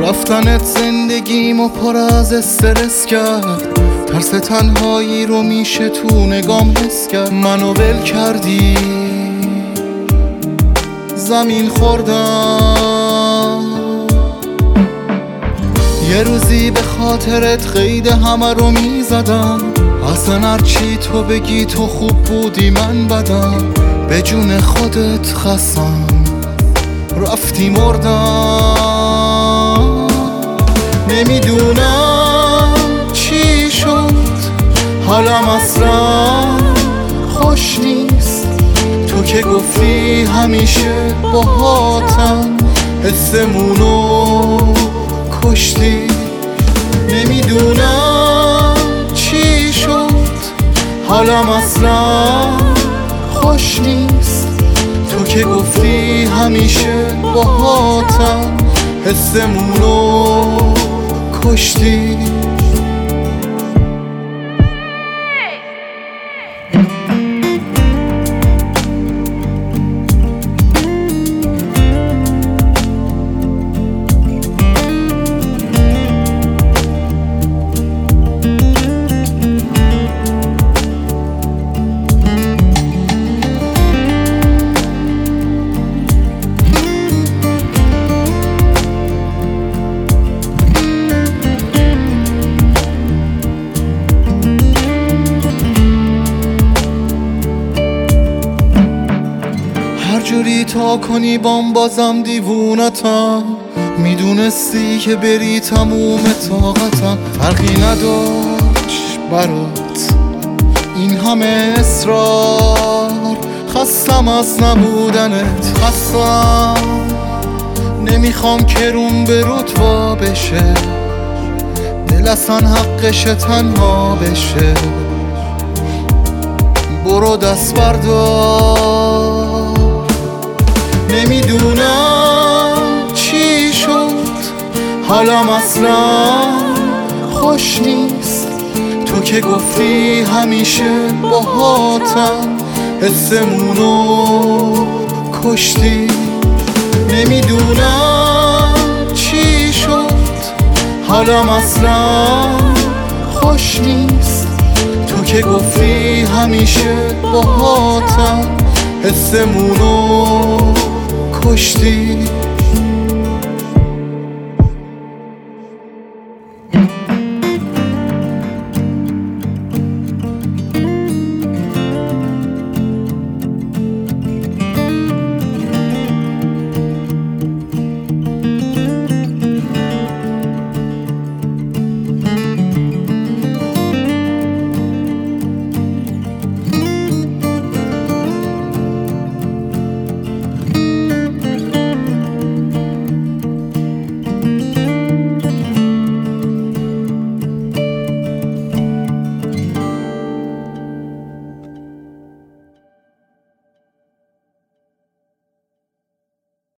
رفتنت زندگیمو پر از استرس کرد، ترس تنهایی رو میشه تو نگام حس کرد. منو ول کردی، زمین خوردم، یه روزی به خاطرت قید همه رو میزدم. اصلا هرچی تو بگی تو خوب بودی من بدم، به جون خودت خستم رفتی مردم. نمیدونم چی شد، حالم اصلا خوش نیست. تو که گفتی همیشه باهاتم، حسمونو کشتی. نمیدونم چی شد، حالم اصلا خوش نیست. تو که گفتی همیشه باهاتم، حسمونو کشتی. هر جوری تا کنی بازم دیوونتم، میدونستی که بری تموم طاقتم. فرقی نداشت برات این همه اصرار، خستم از نبودنت، خستم نمیخوام که روم به رتوا بشه، دل اصلا حقش تنها بشه. برو دست بردار. نمیدونم چی شد، حالم اصلا خوش نیست. تو که گفتی همیشه باهاتم، حسمونو کشتی. نمیدونم چی شد، حالم اصلا خوش نیست. تو که گفتی همیشه باهاتم، حسمونو کشتی.